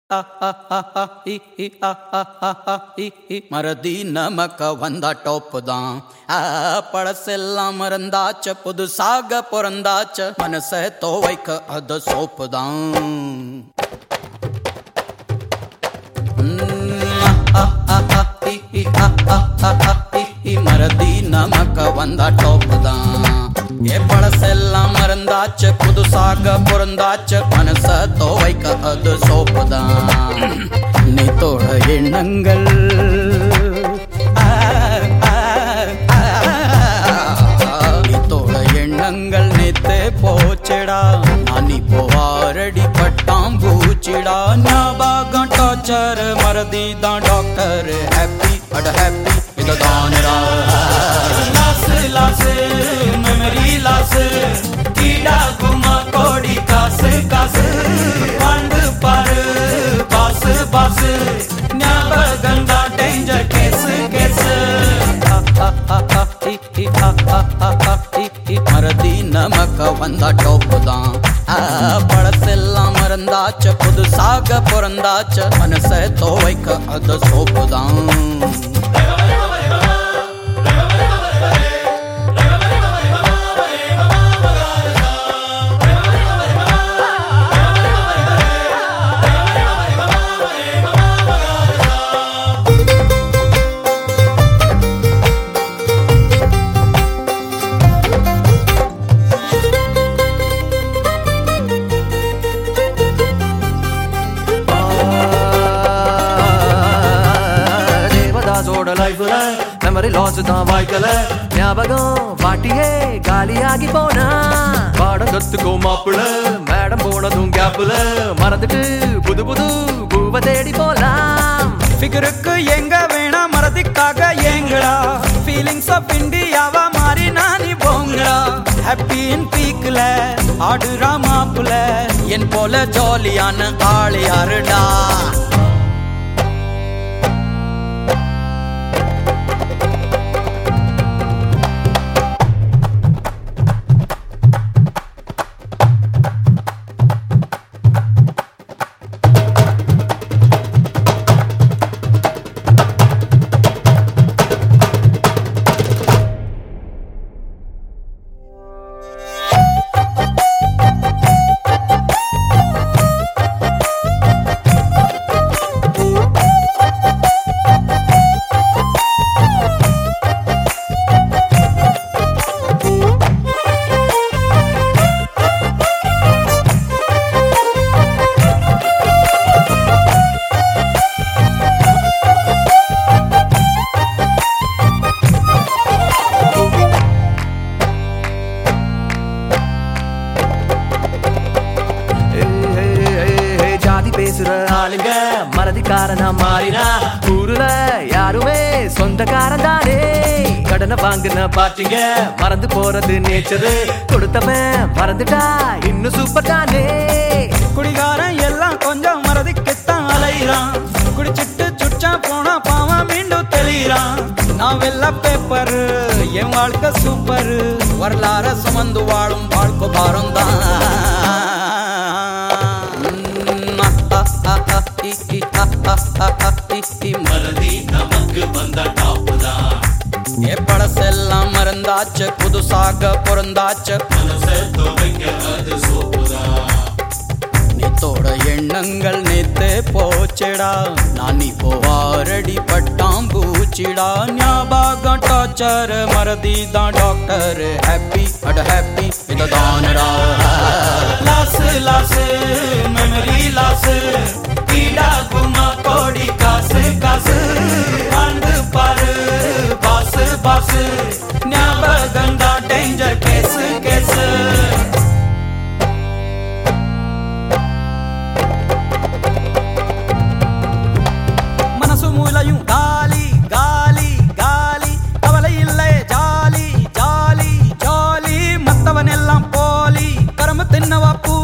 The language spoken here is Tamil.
மறதி நமக்க வந்தா டோப்பு தான். பழசெல்லாம் மறந்தாச்ச, புதுசாக பிறந்தாச்ச, மனசை துவைக்க அது சோப்பு தான். மறதி நமக்க வந்தா டோப்பு தான். பழசெல்லாம் மறந்தாச்சு, புதுசாக பிறந்தாச்சு, மனச துவைக்க அது சோப்பு தான். நீத்தோட எண்ணங்கள் நீத்தோட எண்ணங்கள் நேத்தே போச்சடா. நான் இப்போ ஆரடி பட்டாம் பூச்சிடா. ஞாபகம் டார்ச்சர், மறதி தான் டாக்டர். ஹாப்பி அட ஹாப்பி இதுதானடா. லாசு லாசு மெமரி லாசு, கீடா குமா கோடி காசு காசு. வாழ்ந்து பாரு பாசு பாசு, ஞாபகம் தான் டேஞ்சர் கேசு கேசு. மறதி நமக்க வந்தா டோப்பு தான். பழசெல்லாம் மறந்தாச்ச, புதுசாக பிறந்தாச்ச, மனசை துவைக்க அது சோப்பு தான். லைஃப்ல மெமரி லாஸ் தான் வாய்க்கல. ஞாபகம் பாட்டியே காலியாகி போனா. பாடம் கத்துக்கோ மாப்பிள்ள, மேடம் போனதும் கேப்ல. மறந்துட்டு புது புது பூவ தேடி போலாம். ஃபிகருக்கு எங்க வேணா மறதிக்காக ஏங்கடா. ஃபீலிங்ஸ் ஆஃப் இந்தியாவா மாறி நானி போங்கடா. ஹாப்பி இன் பீக்ல ஆடுறா மாப்புல, என் போல ஜாலியான ஆளு யாருடா. பேசுற ஆளுங்க மறதிக்காரனா மாறினா. ஊருல யாருமே சொந்தக்காரன் தானே. கடனை வாங்கின பாட்டிங்க மறந்து போறது நேச்சரு. கொடுத்தவன் மறந்துட்டா இன்னும் சூப்பர் தானே. குடிகாரன் எல்லாம் கொஞ்சம் மறதிக்குத்தான் அலைகிறான். குடிச்சிட்டு சுச்சா போனா பாவம் மீண்டும் தெளிகிறான். நான் வெள்ள பேப்பரு, என் வாழ்க்கை சூப்பரு. வரலாற சுமந்து வாழும் வாழ்க்கை பாரம் தான். மறதி நமக்கு வந்த டாப்பு தான். பழசெல்லாம் மறந்தாச்சு, புதுசாக பிறந்தாச்சு, மனசை துவைக்க அது சோப்பு தான். நீத்தோட எண்ணங்கள் நேத்தே போச்சடா. நான் இப்போ ஆரடி பட்டாம் பூச்சிடா. ஞாபகம் டார்ச்சர், மறதி தான் டாக்டர். ஹாப்பி அட ஹாப்பி இதுதானடா. லாசு லாசு மெமரி லாசு, கீடா குமா கோடி காசு காசு. வாழ்ந்து பாரு பாசு பாசு, ஞாபகம் தான் டேஞ்சர் கேசு கேசு. மனசு மூலையும் காலி காலி காலி. கவலை இல்லை ஜாலி ஜாலி ஜாலி. மத்தவன் எல்லாம் போலி, கரும்பு தின்னவா பூ